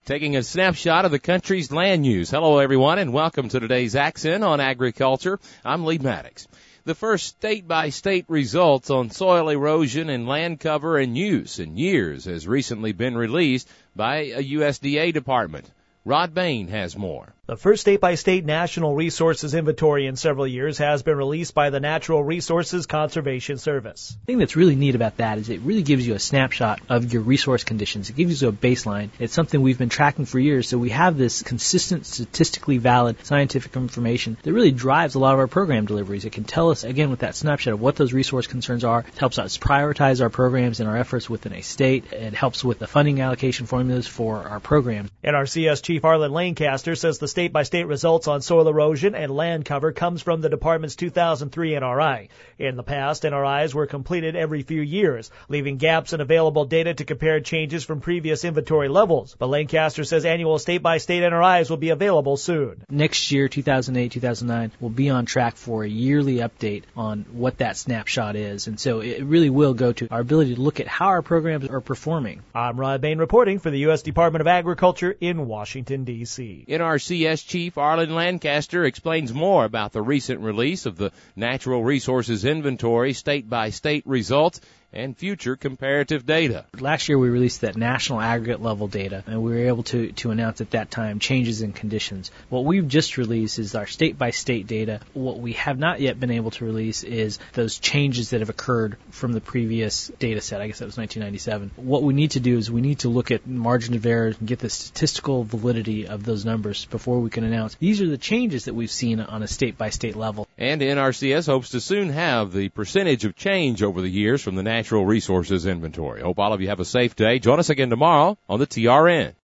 Taking a snapshot of the country's land use. Hello, everyone, and welcome to today's Accent on Agriculture. I'm Lee Maddox. The first state-by-state results on soil erosion and land cover and use in years has recently been released by a USDA department. Rod Bain has more. The first state-by-state National Resources Inventory in several years has been released by the Natural Resources Conservation Service. The thing that's really neat about that is it really gives you a snapshot of your resource conditions. It gives you a baseline. It's something we've been tracking for years, so we have this consistent, statistically valid scientific information that really drives a lot of our program deliveries. It can tell us, again, with that snapshot of what those resource concerns are. It helps us prioritize our programs and our efforts within a state. It helps with the funding allocation formulas for our programs. NRCS Chief Arlen Lancaster says the state-by-state results on soil erosion and land cover comes from the department's 2003 NRI. In the past, NRIs were completed every few years, leaving gaps in available data to compare changes from previous inventory levels. But Lancaster says annual state-by-state NRIs will be available soon. Next year, 2008-2009, we'll be on track for a yearly update on what that snapshot is. And so it really will go to our ability to look at how our programs are performing. I'm Rod Bain reporting for the U.S. Department of Agriculture in Washington, D.C. NRCS Chief Arlen Lancaster explains more about the recent release of the Natural Resources Inventory state-by-state results and future comparative data. Last year we released that national aggregate level data, and we were able to announce at that time changes in conditions. What we've just released is our state-by-state data. What we have not yet been able to release is those changes that have occurred from the previous data set. I guess that was 1997. What we need to do is we need to look at margin of error and get the statistical validity of those numbers before we can announce these are the changes that we've seen on a state-by-state level. And NRCS hopes to soon have the percentage of change over the years from the Natural Resources Inventory. Hope all of you have a safe day. Join us again tomorrow on the TRN.